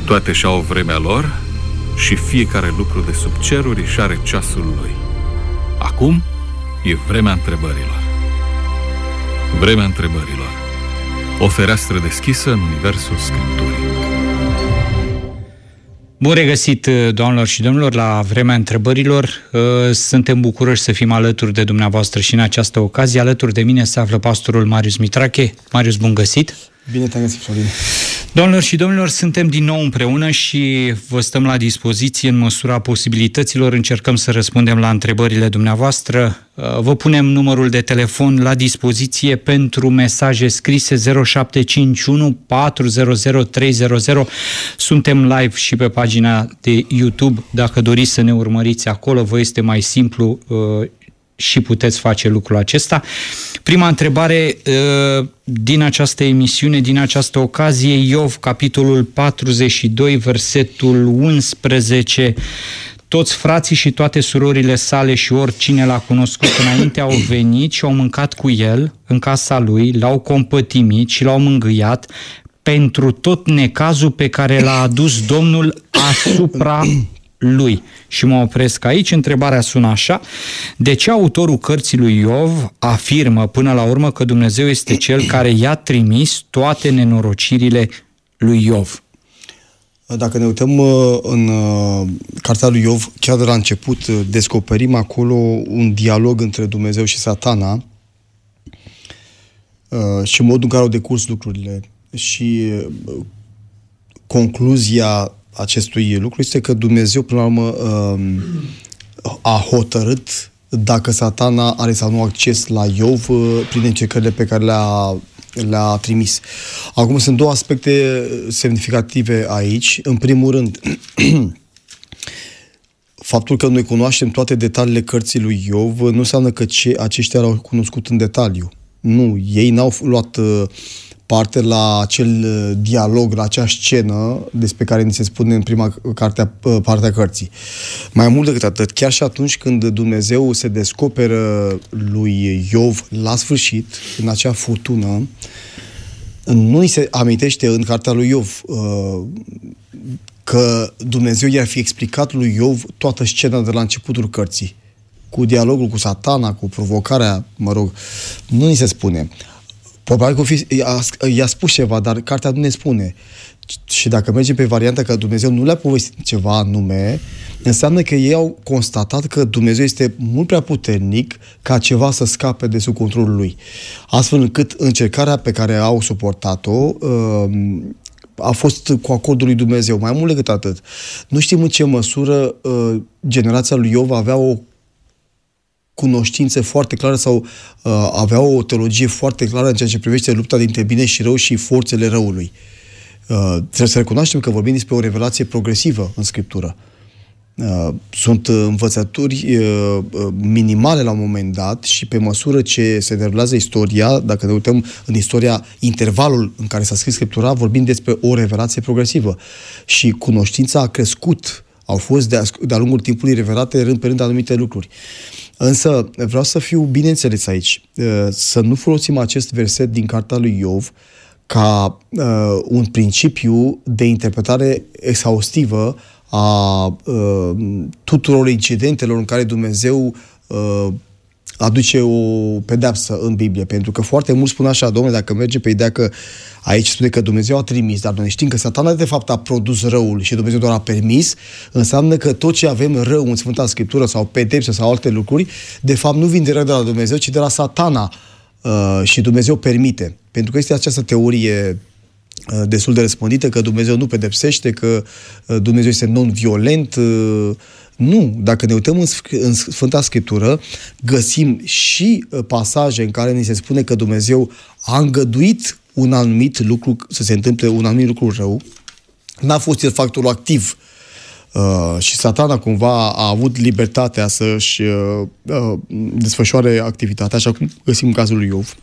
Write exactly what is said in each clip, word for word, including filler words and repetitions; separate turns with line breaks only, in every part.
Toate și-au vremea lor și fiecare lucru de sub ceruri își are ceasul lui. Acum e vremea întrebărilor. Vremea întrebărilor. O fereastră deschisă în universul Scripturii.
Bun regăsit, doamnelor și domnilor, la Vremea întrebărilor. Suntem bucuroși să fim alături de dumneavoastră și în această ocazie. Alături de mine se află pastorul Marius Mitrache. Marius, bun găsit!
Bine te-am găsit, Florin!
Doamnelor și domnilor, suntem din nou împreună și vă stăm la dispoziție în măsura posibilităților. Încercăm să răspundem la întrebările dumneavoastră. Vă punem numărul de telefon la dispoziție pentru mesaje scrise zero șapte cinci unu patru zero zero trei zero zero. Suntem live și pe pagina de YouTube. Dacă doriți să ne urmăriți acolo, vă este mai simplu și puteți face lucrul acesta. Prima întrebare din această emisiune, din această ocazie, Iov, capitolul patruzeci și doi, versetul unsprezece. Toți frații și toate surorile sale și oricine l-a cunoscut înainte au venit și au mâncat cu el în casa lui, l-au compătimit și l-au mângâiat pentru tot necazul pe care l-a adus Domnul asupra lui. Și mă opresc aici. Întrebarea sună așa: de ce autorul cărții lui Iov afirmă până la urmă că Dumnezeu este cel care i-a trimis toate nenorocirile lui Iov?
Dacă ne uităm în cartea lui Iov, chiar de la început descoperim acolo un dialog între Dumnezeu și Satana și modul în care au decurs lucrurile. Și concluzia acestui lucru este că Dumnezeu, până la urmă, a hotărât dacă Satana are sau nu acces la Iov prin încercările pe care le-a, le-a trimis. Acum sunt două aspecte semnificative aici. În primul rând, faptul că noi cunoaștem toate detaliile cărții lui Iov nu înseamnă că ce, aceștia l-au cunoscut în detaliu. Nu, ei n-au luat parte la acel dialog, la acea scenă despre care ni se spune în prima carte, parte a cărții. Mai mult decât atât, chiar și atunci când Dumnezeu se descoperă lui Iov la sfârșit, în acea furtună, nu îi se amintește în cartea lui Iov că Dumnezeu i-ar fi explicat lui Iov toată scena de la începutul cărții, cu dialogul cu Satana, cu provocarea, mă rog, nu ni se spune. Probabil că i-a spus ceva, dar cartea nu ne spune. Și dacă mergem pe varianta că Dumnezeu nu le-a povestit ceva anume, înseamnă că ei au constatat că Dumnezeu este mult prea puternic ca ceva să scape de sub controlul lui. Astfel încât încercarea pe care au suportat-o a fost cu acordul lui Dumnezeu. Mai mult decât atât, nu știm în ce măsură generația lui Iov avea o cunoștințe foarte clară sau uh, avea o teologie foarte clară în ceea ce privește lupta dintre bine și rău și forțele răului. Uh, trebuie să recunoaștem că vorbim despre o revelație progresivă în Scriptură. Uh, sunt învățături uh, minimale la un moment dat și pe măsură ce se derulează istoria, dacă ne uităm în istoria, intervalul în care s-a scris Scriptura, vorbim despre o revelație progresivă. Și cunoștința a crescut. Au fost de-a, de-a lungul timpului revelate rând pe rând anumite lucruri. Însă vreau să fiu bineînțeles aici, să nu folosim acest verset din cartea lui Iov ca uh, un principiu de interpretare exhaustivă a uh, tuturor incidentelor în care Dumnezeu uh, aduce o pedeapsă în Biblie. Pentru că foarte mulți spun așa: domnule, dacă merge pe ideea că aici spune că Dumnezeu a trimis, dar noi știm că Satana de fapt a produs răul și Dumnezeu doar a permis, înseamnă că tot ce avem rău în Sfânta Scriptură sau pedepse sau alte lucruri, de fapt nu vin direct de la Dumnezeu, ci de la Satana uh, și Dumnezeu permite. Pentru că este această teorie uh, destul de răspândită că Dumnezeu nu pedepsește, că uh, Dumnezeu este non-violent. Uh, Nu, dacă ne uităm în, în Sfânta Scriptură, găsim și pasaje în care ni se spune că Dumnezeu a îngăduit un anumit lucru, să se întâmple un anumit lucru rău. N-a fost el factorul activ. Uh, și Satana cumva a avut libertatea să-și uh, uh, desfășoare activitatea, așa cum găsim în cazul lui Iov.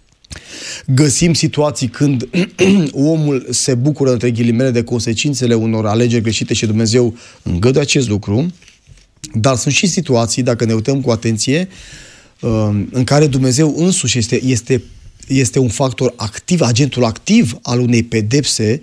Găsim situații când omul se bucură, între ghilimele, de consecințele unor alegeri greșite și Dumnezeu îngăduie acest lucru, dar sunt și situații, dacă ne uităm cu atenție, în care Dumnezeu însuși este, este este un factor activ, agentul activ al unei pedepse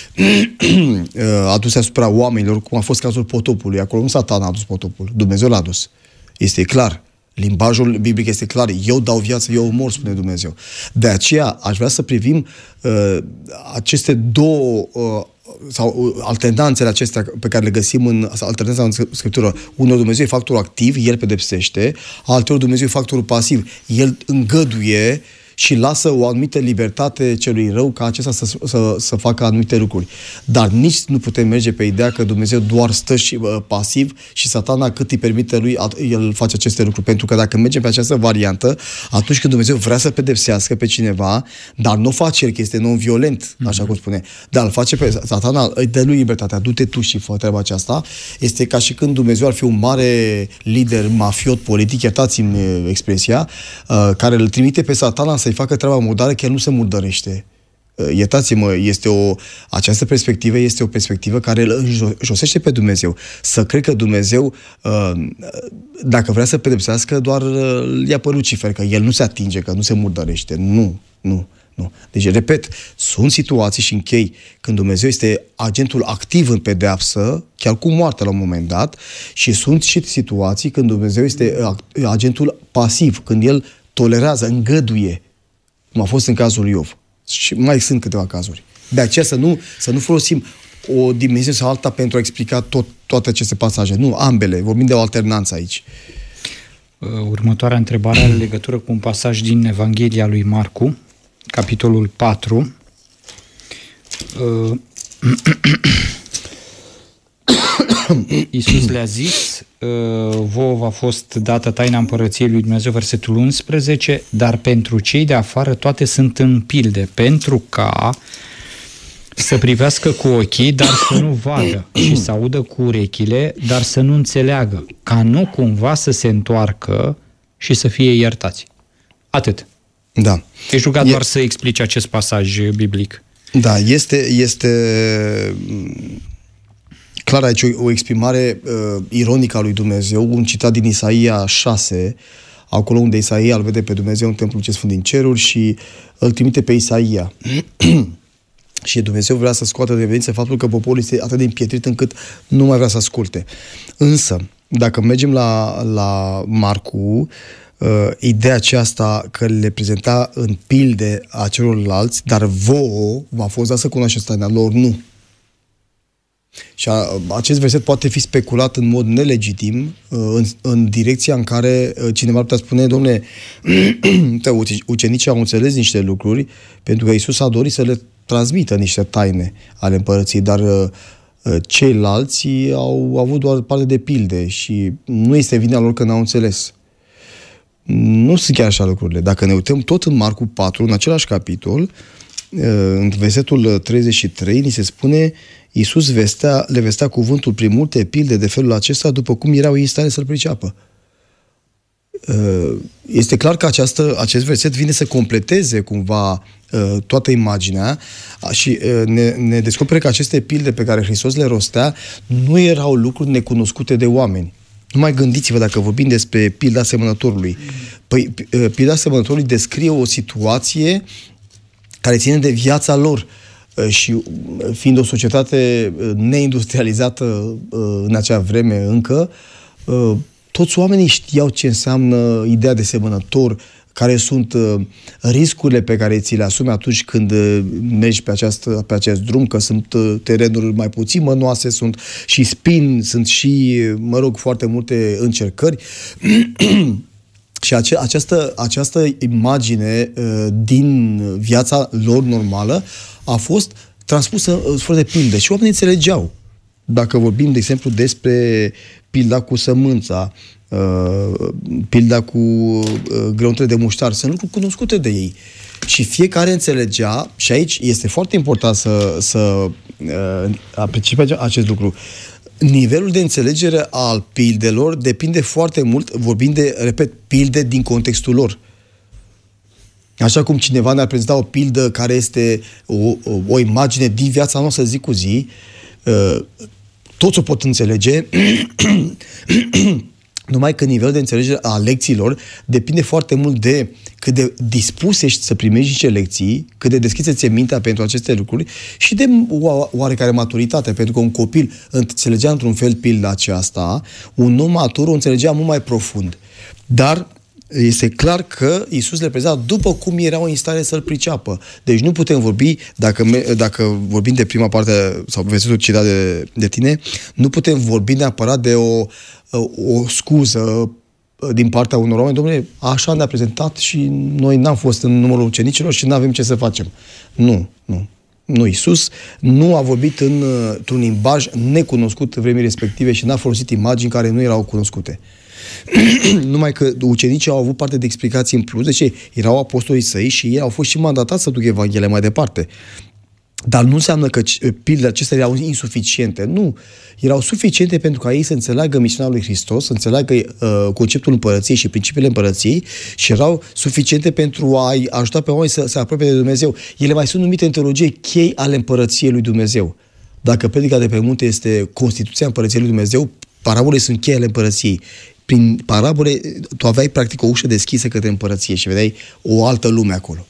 aduse asupra oamenilor, cum a fost cazul potopului. Acolo nu Satan a adus potopul, Dumnezeu l-a adus. Este clar. Limbajul biblic este clar. Eu dau viață, eu omor, spune Dumnezeu. De aceea aș vrea să privim uh, aceste două uh, sau alternanțele acestea pe care le găsim în alternanța în Scriptură. Unul Dumnezeu e factorul activ, El pedepsește, altul Dumnezeu e factorul pasiv. El îngăduie și lasă o anumită libertate celui rău ca acesta să, să, să facă anumite lucruri. Dar nici nu putem merge pe ideea că Dumnezeu doar stă și uh, pasiv și Satana cât îi permite lui, el face aceste lucruri. Pentru că dacă mergem pe această variantă, atunci când Dumnezeu vrea să pedepsească pe cineva, dar nu face el, că este non-violent, așa cum spune, dar îl face pe Satana, îi dă lui libertatea, du-te tu și fă treaba aceasta, este ca și când Dumnezeu ar fi un mare lider mafiot politic, iertați-mi expresia, uh, care îl trimite pe Satana să-i facă treaba murdară, că el nu se murdărește. Iertați-mă, este o, această perspectivă este o perspectivă care îl înjosește pe Dumnezeu. Să cred că Dumnezeu, dacă vrea să pedepsească, doar îl ia pe Lucifer, că el nu se atinge, că nu se murdărește. Nu, nu, nu. Deci, repet, sunt situații și închei când Dumnezeu este agentul activ în pedeapsă, chiar cu moartea la un moment dat, și sunt și situații când Dumnezeu este agentul pasiv, când El tolerează, îngăduie, cum a fost în cazul lui Iov. Și mai sunt câteva cazuri. De aceea să nu, să nu folosim o dimensiune sau alta pentru a explica tot, toate aceste pasaje. Nu, ambele. Vorbim de o alternanță aici.
Următoarea întrebare are legătură cu un pasaj din Evanghelia lui Marcu, capitolul patru. Iisus le-a zis, vouă v-a fost dată taina împărăției lui Dumnezeu, versetul unsprezece, dar pentru cei de afară toate sunt în pilde, pentru ca să privească cu ochii, dar să nu vadă, și să audă cu urechile, dar să nu înțeleagă, ca nu cumva să se întoarcă și să fie iertați. Atât.
Da.
Ești rugat
e...
doar să explici acest pasaj biblic.
Da, este... este... clar aici o, o exprimare uh, ironică a lui Dumnezeu, un citat din Isaia șase, acolo unde Isaia îl vede pe Dumnezeu în templul ce sfânt din ceruri și îl trimite pe Isaia. Și Dumnezeu vrea să scoată de evidență faptul că poporul este atât de împietrit încât nu mai vrea să asculte. Însă, dacă mergem la, la Marcu, uh, ideea aceasta că le prezenta în pilde a celorlalți, dar vouă v-a fost dat să cunoașteți taina lor, nu. Și a, acest verset poate fi speculat în mod nelegitim în, în direcția în care cineva ar putea spune, dom'le, ucenicii au înțeles niște lucruri pentru că Iisus a dorit să le transmită niște taine ale împărăției, dar ceilalți au avut doar parte de pilde și nu este vina lor că n-au înțeles. Nu sunt chiar așa lucrurile. Dacă ne uităm tot în Marcu patru, în același capitol, în versetul treizeci și trei, ni se spune Iisus vestea, le vestea cuvântul prin multe pilde de felul acesta, după cum erau ei în stare să-l priceapă. Este clar că această, acest verset vine să completeze cumva toată imaginea și ne, ne descoperă că aceste pilde pe care Hristos le rostea nu erau lucruri necunoscute de oameni. Numai gândiți-vă dacă vorbim despre pilda semănătorului. Păi, pilda semănătorului descrie o situație care ține de viața lor și fiind o societate neindustrializată în acea vreme încă, toți oamenii știau ce înseamnă ideea de semănător, care sunt riscurile pe care ți le asumi atunci când mergi pe, această, pe acest drum, că sunt terenuri mai puțin mănoase, sunt și spini, sunt și, mă rog, foarte multe încercări. Și ace- această, această imagine uh, din viața lor normală a fost transpusă uh, fără de pilde și oamenii înțelegeau. Dacă vorbim, de exemplu, despre pilda cu sămânța, uh, pilda cu uh, greuntele de muștar, sunt lucruri cunoscute de ei. Și fiecare înțelegea, și aici este foarte important să, să uh, apreciem acest lucru, nivelul de înțelegere al pildelor depinde foarte mult, vorbind de, repet, pilde din contextul lor. Așa cum cineva ne-ar prezenta o pildă care este o, o, o imagine din viața noastră zi cu zi, toți o pot înțelege, Numai că nivelul de înțelegere a lecțiilor depinde foarte mult de cât de dispus ești să primești niște lecții, cât de deschis ți-e mintea pentru aceste lucruri și de oarecare maturitate, pentru că un copil înțelegea într-un fel pilda aceasta, un om matur o înțelegea mult mai profund. Dar este clar că Iisus le prezenta după cum erau în stare să-l priceapă. Deci nu putem vorbi, dacă, dacă vorbim de prima parte, sau versetul citat de, de tine, nu putem vorbi neapărat de o, o scuză din partea unor oameni. Dom'le, așa ne-a prezentat și noi n-am fost în numărul ucenicilor și n-avem ce să facem. Nu, nu. Nu, Iisus nu a vorbit în, într-un limbaj necunoscut vremii respective și n-a folosit imagini care nu erau cunoscute. Numai că ucenicii au avut parte de explicații în plus, deci erau apostolii săi și ei au fost și mandatați să ducă Evanghelia mai departe. Dar nu înseamnă că pildele acestea erau insuficiente. Nu. Erau suficiente pentru ca ei să înțeleagă misiunea lui Hristos, să înțeleagă uh, conceptul împărăției și principiile împărăției și erau suficiente pentru a-i ajuta pe oameni să se apropie de Dumnezeu. Ele mai sunt numite în teologie chei ale împărăției lui Dumnezeu. Dacă predica de pe munte este Constituția împărăției lui Dumnezeu, parabole sunt chei ale împărăției. Prin parabole, tu aveai practic o ușă deschisă către împărăție și vedeai o altă lume acolo.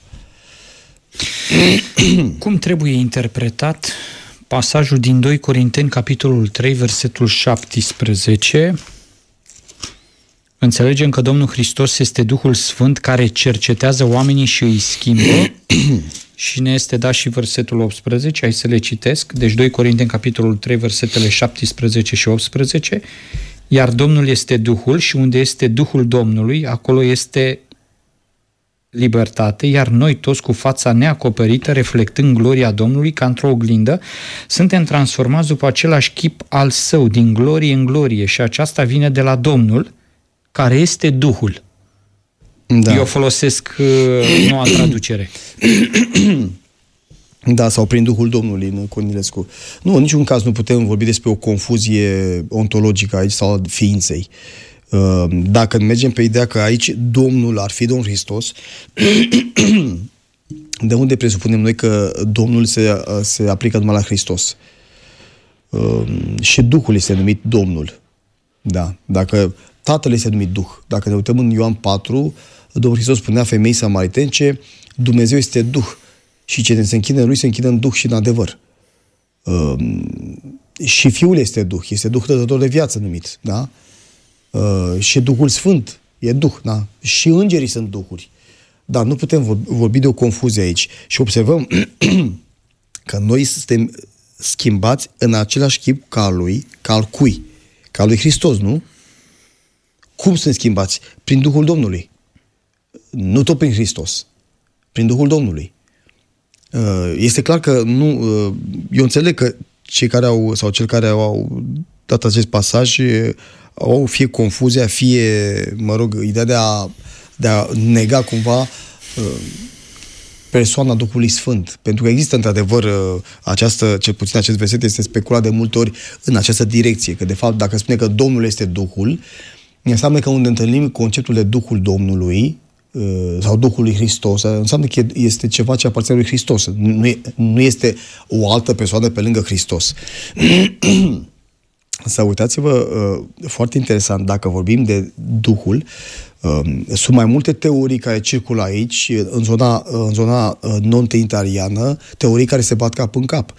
Cum trebuie interpretat pasajul din doi Corinteni, capitolul trei, versetul șaptesprezece? Înțelegem că Domnul Hristos este Duhul Sfânt care cercetează oamenii și îi schimbă. Și ne este dat și versetul optsprezece, hai să le citesc. Deci doi Corinteni, capitolul trei, versetele șaptesprezece și optsprezece. Iar Domnul este Duhul și unde este Duhul Domnului, acolo este libertate, iar noi toți cu fața neacoperită, reflectând gloria Domnului ca într-o oglindă, suntem transformați după același chip al Său, din glorie în glorie, și aceasta vine de la Domnul, care este Duhul. Da. Eu folosesc uh, noua traducere.
Da, sau prin Duhul Domnului în Cornilescu. Nu, în niciun caz nu putem vorbi despre o confuzie ontologică aici sau a ființei. Dacă mergem pe ideea că aici Domnul ar fi Domnul Hristos, de unde presupunem noi că Domnul se, se aplică numai la Hristos? Și Duhul este numit Domnul. Da. Dacă Tatăl este numit Duh. Dacă ne uităm în Ioan patru, Domnul Hristos spunea femeii samaritence, Dumnezeu este Duh. Și ce se închină în Lui, se închină în Duh și în adevăr. Uh, și Fiul este Duh, este Duh dătător de viață numit, da? Uh, și Duhul Sfânt e Duh, da? Și îngerii sunt Duhuri. Dar nu putem vorbi de o confuzie aici. Și observăm că noi suntem schimbați în același chip ca al Lui, ca al cui? Ca al lui Hristos, nu? Cum sunt schimbați? Prin Duhul Domnului. Nu tot prin Hristos. Prin Duhul Domnului. Este clar că nu, eu înțeleg că cei care au, sau cei care au dat acest pasaj au fie confuzia, fie, mă rog, ideea de a, de a nega cumva persoana Duhului Sfânt. Pentru că există într-adevăr această, cel puțin acest verset este speculat de multe ori în această direcție, că de fapt dacă spune că Domnul este Duhul, înseamnă că unde întâlnim conceptul de Duhul Domnului sau Duhul lui Hristos, înseamnă că este ceva ce aparține lui Hristos. Nu, nu este o altă persoană pe lângă Hristos. Să uitați-vă, foarte interesant, dacă vorbim de Duhul, sunt mai multe teorii care circulă aici, în zona, în zona non-trinitariană, teorii care se bat cap în cap.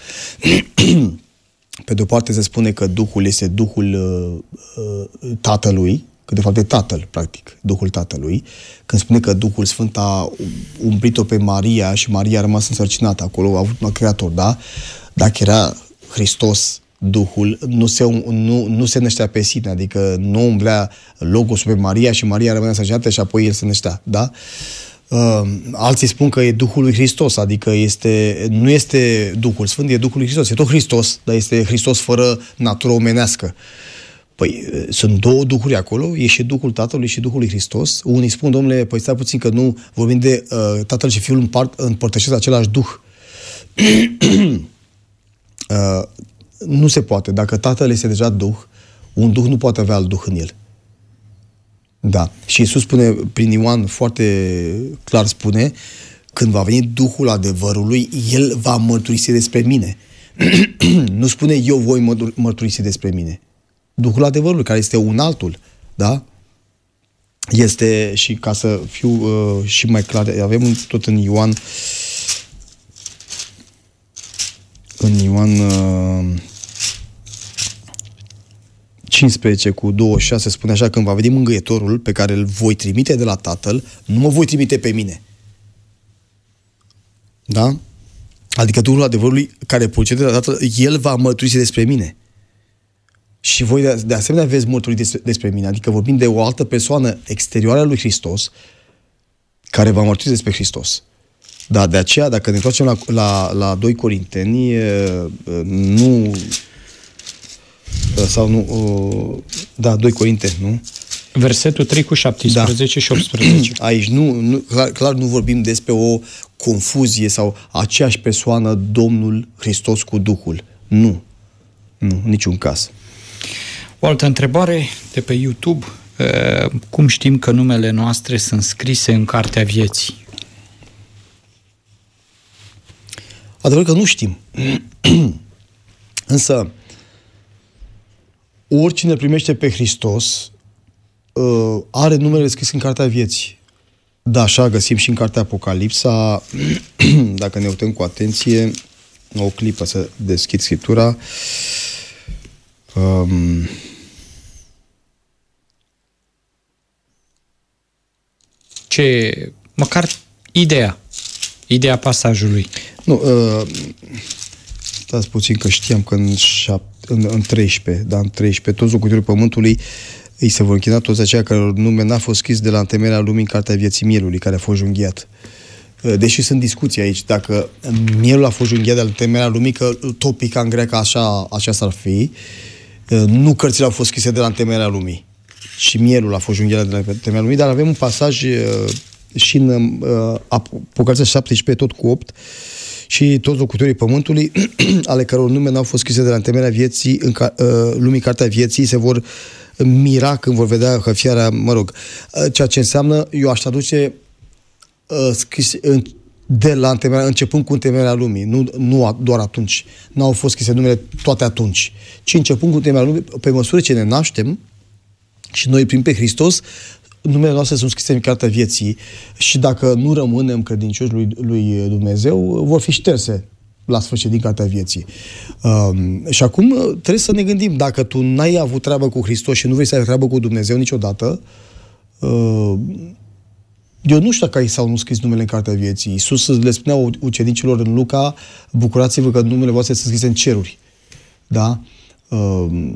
Pe de-o parte se spune că Duhul este Duhul Tatălui, că de fapt e Tatăl, practic, Duhul Tatălui. Când spune că Duhul Sfânt a umbrit-o pe Maria și Maria a rămas însărcinată acolo, a avut un creator, da? Dacă era Hristos Duhul, nu se, nu, nu se năștea pe sine, adică nu umblea Logosul pe Maria și Maria rămânea însărcinată și apoi el se năștea, da? Uh, alții spun că e Duhul lui Hristos, adică este, nu este Duhul Sfânt, e Duhul lui Hristos. E tot Hristos, dar este Hristos fără natură omenească. Păi, sunt două duhuri acolo, e și Duhul Tatălui și Duhul lui Hristos. Unii spun, domnule, păi stai puțin că nu vorbim de uh, Tatăl și Fiul împart, împărtășesc același Duh. uh, nu se poate. Dacă Tatăl este deja Duh, un Duh nu poate avea alt Duh în el. Da. Și Iisus spune, prin Ioan foarte clar spune, când va veni Duhul adevărului, El va mărturisi despre mine. Nu spune, eu voi mărturisi despre mine. Duhul adevărului, care este un altul. Da? Este, și ca să fiu uh, și mai clar, avem tot în Ioan în Ioan uh, cincisprezece cu douăzeci și șase spune așa: când va veni mângâietorul pe care îl voi trimite de la Tatăl, nu mă voi trimite pe mine. Da? Adică Duhul adevărului care procede de la Tatăl, El va mărturisi despre mine. Și voi de, de asemenea veți mărturi despre, despre mine. Adică vorbim de o altă persoană exterioară lui Hristos care va mărturisi despre Hristos. Da, de aceea, dacă ne întoarcem la, la, la doi Corinteni, nu... sau nu... Da, doi Corinteni, nu?
Versetul trei cu șaptesprezece da. și optsprezece.
Aici nu, nu clar, clar nu vorbim despre o confuzie sau aceeași persoană, Domnul Hristos cu Duhul. Nu. Nu, niciun caz.
O altă întrebare de pe YouTube. Cum știm că numele noastre sunt scrise în Cartea Vieții?
Adevărul că nu știm. Însă, oricine primește pe Hristos are numele scris în Cartea Vieții. Da, așa găsim și în Cartea Apocalipsa. Dacă ne uităm cu atenție, o clipă să deschid Scriptura. Um,
Ce, măcar ideea, ideea pasajului.
Nu, uh, stați puțin că știam că în, șapt, în, în treisprezece, da, în treisprezece, toți locuitorii Pământului îi se vor închina, toți aceia care nume n-a fost scris de la întemeierea lumii în Cartea Vieții Mielului, care a fost junghiat. Deși sunt discuții aici, dacă mielul a fost junghiat de la întemeierea lumii, că topica în greacă așa, așa s-ar fi, nu cărțile au fost scrise de la întemeierea lumii, și mielul a fost junghiat de la întemeierea lumii, dar avem un pasaj și în Apocalipsa șaptesprezece, tot cu opt, și toți locuitorii Pământului, ale căror nume n-au fost scrise de la întemeierea vieții, în ca, lumii Cartea Vieții, se vor mira când vor vedea hăfiarea, mă rog, ceea ce înseamnă, eu aș traduce scris de la întemeierea, începând cu întemeierea lumii, nu, nu doar atunci. N-au fost scrise numele toate atunci, ci începând cu întemeierea lumii, pe măsură ce ne naștem și noi primim pe Hristos, numele noastre sunt scrise în Cartea Vieții și dacă nu rămânem credincioși lui, lui Dumnezeu, vor fi șterse la sfârșit din Cartea Vieții. Um, și acum trebuie să ne gândim, dacă tu n-ai avut treabă cu Hristos și nu vrei să ai treabă cu Dumnezeu niciodată, uh, eu nu știu dacă ai sau nu scris numele în Cartea Vieții. Iisus le spunea ucenicilor în Luca: bucurați-vă că numele voastre sunt scrise în ceruri. Da? Uh,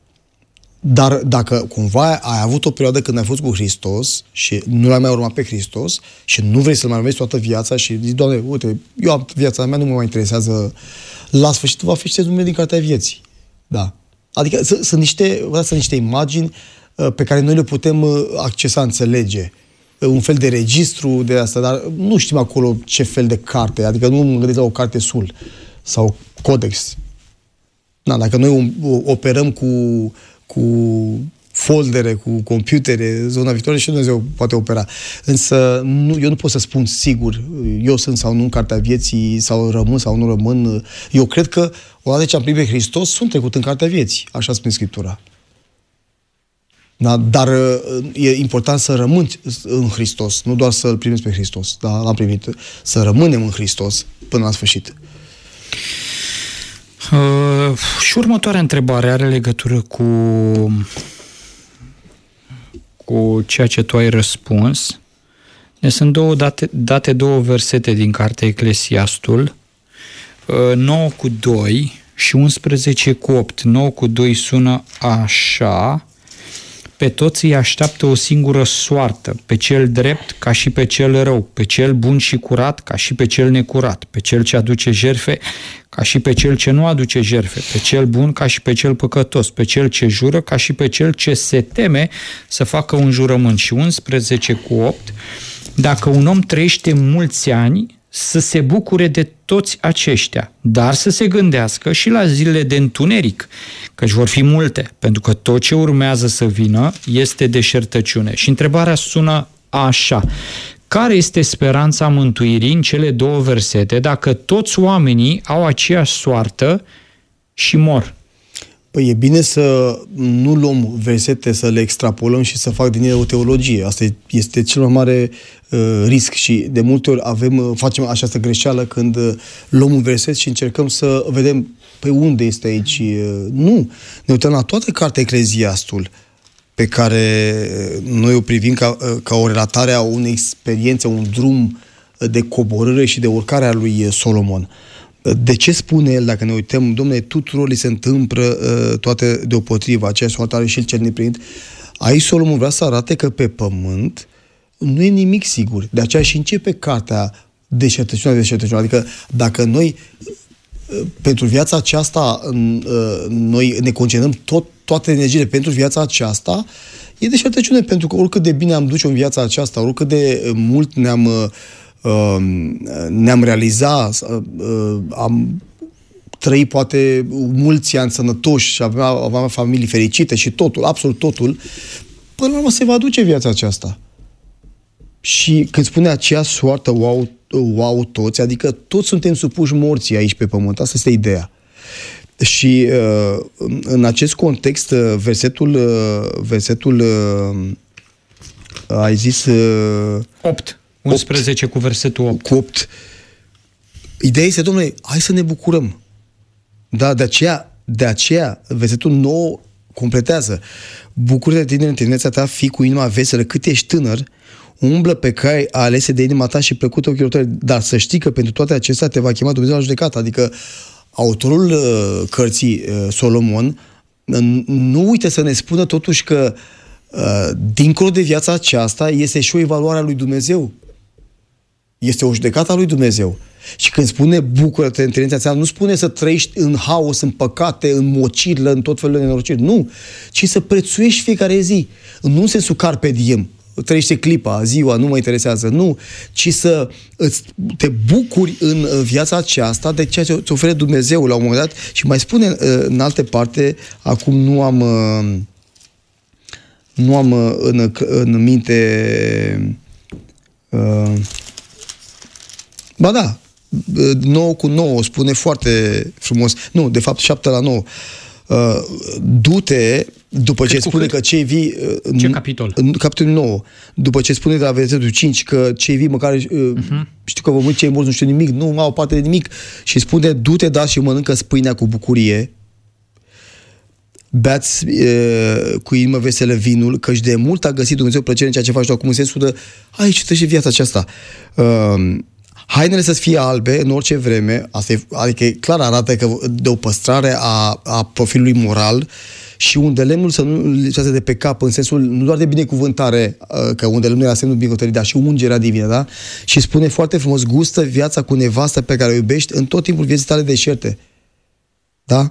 Dar dacă cumva ai avut o perioadă când ai fost cu Hristos și nu l-ai mai urmat pe Hristos și nu vrei să-L mai urmezi toată viața și zici: Doamne, uite, eu am viața mea, nu mă mai interesează, la sfârșit va fi șters numele din Cartea Vieții. Da. Adică sunt niște, sunt niște imagini pe care noi le putem accesa, înțelege. Un fel de registru de asta, dar nu știm acolo ce fel de carte. Adică nu mă gândesc la o carte S U L sau Codex. Da, dacă noi operăm cu cu foldere, cu computere, zona viitoare, și Dumnezeu poate opera. Însă nu, eu nu pot să spun sigur eu sunt sau nu în Cartea Vieții, sau rămân sau nu rămân. Eu cred că odată ce am primit pe Hristos, sunt trecut în Cartea Vieții. Așa spune Scriptura. Da? Dar e important să rămâni în Hristos, nu doar să-L primiți pe Hristos. Da? L-am primit. Să rămânem în Hristos până la sfârșit.
Uh, și următoarea întrebare are legătură cu cu ceea ce tu ai răspuns. Ne sunt două date, date două versete din cartea Eclesiastul, uh, nouă cu doi și unsprezece cu opt. nouă cu doi sună așa: pe toți îi așteaptă o singură soartă, pe cel drept ca și pe cel rău, pe cel bun și curat ca și pe cel necurat, pe cel ce aduce jertfe ca și pe cel ce nu aduce jertfe, pe cel bun ca și pe cel păcătos, pe cel ce jură ca și pe cel ce se teme să facă un jurământ. Și unsprezece cu opt: dacă un om trăiește mulți ani, să se bucure de toți aceștia, dar să se gândească și la zilele de întuneric, căci vor fi multe, pentru că tot ce urmează să vină este deșertăciune. Și întrebarea sună așa: care este speranța mântuirii în cele două versete dacă toți oamenii au aceeași soartă și mor?
Păi e bine să nu luăm versete, să le extrapolăm și să fac din ele o teologie. Asta este cel mai mare uh, risc și de multe ori avem, facem această greșeală când uh, luăm un verset și încercăm să vedem pe unde este aici. Uh, nu. Ne uităm la toată cartea Ecleziastul, pe care noi o privim ca, uh, ca o relatare a unei experiențe, un drum de coborâre și de urcare a lui Solomon. De ce spune el, dacă ne uităm, dom'le, tuturor li se întâmplă uh, toate deopotrivă, aceeași soartă are și el cel neprinit. Aici Solomon vrea să arate că pe pământ nu e nimic sigur. De aceea și începe cartea deșertăciunea, deșertăciunea. Adică dacă noi uh, pentru viața aceasta uh, noi ne concentrăm tot, toate energiile pentru viața aceasta, e deșertăciune, pentru că oricât de bine am duce în viața aceasta, oricât de mult ne-am uh, ne-am realizat, am trăit poate mulți ani sănătoși și aveam, aveam familii fericite și totul, absolut totul, până la urmă se va duce viața aceasta. Și când spune aceea soartă, wow, wow toți, adică toți suntem supuși morții aici pe pământ, asta este ideea. Și în acest context, versetul, versetul ai zis
opt. unsprezece cu versetul opt.
Cu opt. Ideea este, domnule, hai să ne bucurăm. Da, de aceea, de aceea versetul nouă completează. Bucură-te de tine în tinerețea ta, fii cu inima veselă, cât ești tânăr, umblă pe cai alese de inima ta și plăcută ochilor tăi, dar să știi că pentru toate acestea te va chema Dumnezeu la judecată. Adică autorul uh, cărții uh, Solomon uh, nu uite să ne spună totuși că uh, dincolo de viața aceasta este și o evaluare a lui Dumnezeu. Este o judecată a lui Dumnezeu. Și când spune bucură-te în tinerețea ta, nu spune să trăiești în haos, în păcate, în mocirlă, în tot felul de nenorociri. Nu. Ci să prețuiești fiecare zi. Nu în sensul carpe diem. Trăiește clipa, ziua, nu mă interesează. Nu. Ci să îți, te bucuri în viața aceasta de ceea ce îți oferă Dumnezeu la un moment dat. Și mai spune în alte parte, acum nu am nu am în, în minte uh, ba da, nouă cu nouă, spune foarte frumos. Nu, de fapt, șapte la nouă. Uh, du-te, după cât ce spune cât? Că cei vii... Uh,
ce capitol?
În capitolul nouă. După ce spune de la versetul cinci că cei vii, măcar uh, uh-huh. știu că vă mânt, cei morți nu știu nimic, nu au parte de nimic. Și spune, du-te, da, și mănâncă pâinea cu bucurie, beați uh, cu inimă veselă vinul, căci de mult a găsit Dumnezeu plăcere în ceea ce faci tu acum, în sensul de, aici trece viața aceasta. Uh, Hainele să fie albe în orice vreme, asta e, adică clar arată că de o păstrare a, a profilului moral și unde lemnul să nu lipsească de pe cap, în sensul nu doar de binecuvântare, că unde lemnul era semnul binecuvântării, dar și ungerea divină, da? Și spune foarte frumos, gustă viața cu nevastă pe care o iubești în tot timpul vieții tale deșerte. Da?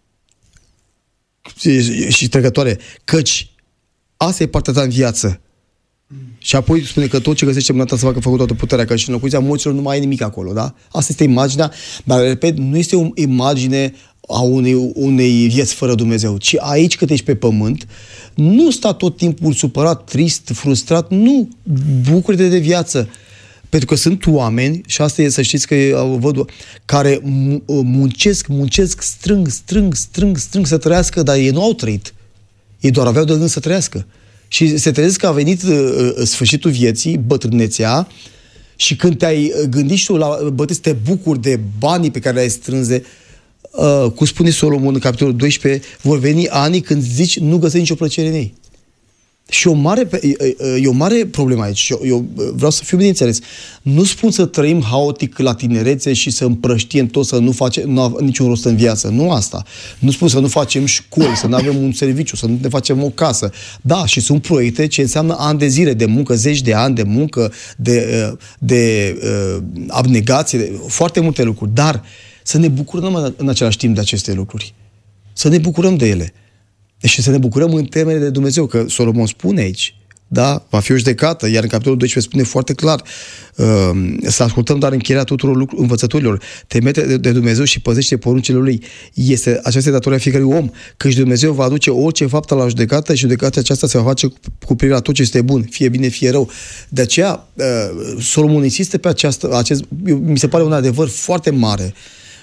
Și, și trecătoare, căci asta e partea ta în viață. Și apoi spune că tot ce găsește mâna ta să facă făcut toată puterea, că și în locuința morților nu mai e nimic acolo, da? Asta este imaginea, dar, repet, nu este o imagine a unei, unei vieți fără Dumnezeu, ci aici cât ești pe pământ, nu sta tot timpul supărat, trist, frustrat, nu, bucură-te de viață. Pentru că sunt oameni, și asta e să știți că văd, care muncesc, muncesc, strâng, strâng, strâng, strâng să trăiască, dar ei nu au trăit. Ei doar aveau de gând să trăiască. Și se trezesc că a venit uh, sfârșitul vieții, bătrânețea, și când te-ai gândit și tu la bătrânețe, să te bucuri de banii pe care le-ai strânze, uh, cum spune Solomon în capitolul doisprezece, vor veni ani când zici nu găsești nicio plăcere în ei. Și o mare, e o mare problemă aici. Eu, eu vreau să fiu bine înțeles. Nu spun să trăim haotic la tinerețe și să împrăștiem tot, să nu facem nu avem niciun rost în viață. Nu asta. Nu spun să nu facem școli, să nu avem un serviciu, să nu ne facem o casă. Da, și sunt proiecte ce înseamnă ani de zile de muncă, zeci de ani de muncă, de, de, de abnegație, de, foarte multe lucruri. Dar să ne bucurăm în același timp de aceste lucruri. Să ne bucurăm de ele. Și să ne bucurăm în temele de Dumnezeu, că Solomon spune aici, da, va fi o judecată, iar în capitolul doisprezece spune foarte clar, uh, să ascultăm dar încheierea tuturor lucru, învățăturilor, temete de, de Dumnezeu și păzește poruncile Lui. Este, aceasta este datoria fiecărui om, căci Dumnezeu va aduce orice faptă la judecată și judecata aceasta se va face cu, cu privire la tot ce este bun, fie bine, fie rău. De aceea, uh, Solomon insistă pe această, acest, mi se pare un adevăr foarte mare.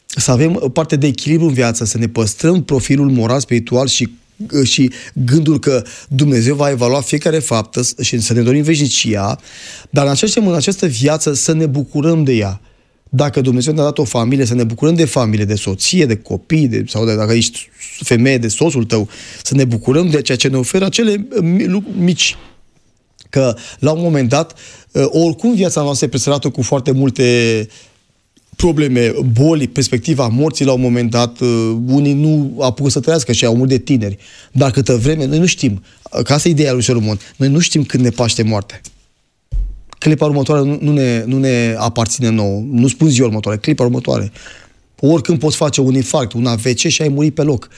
să avem parte de echilibru în viață, să ne păstrăm profilul moral, spiritual și, și gândul că Dumnezeu va evalua fiecare faptă și să ne dorim veșnicia, dar în această, în această viață să ne bucurăm de ea. Dacă Dumnezeu ne-a dat o familie, să ne bucurăm de familie, de soție, de copii, de, sau de, dacă ești femeie, de soțul tău, să ne bucurăm de ceea ce ne oferă acele mici. Că la un moment dat, oricum viața noastră e presărată cu foarte multe probleme, boli, perspectiva morții la un moment dat, unii nu apucă să trăiască și au murit de tineri. Dar câtă vreme, noi nu știm, ca asta e ideea lui Solomon, noi nu știm când ne paște moartea. Clipa următoare nu, nu, ne, nu ne aparține nouă, nu spun ziua următoare, clipa următoare. Oricând poți face un infarct, un A V C și ai murit pe loc.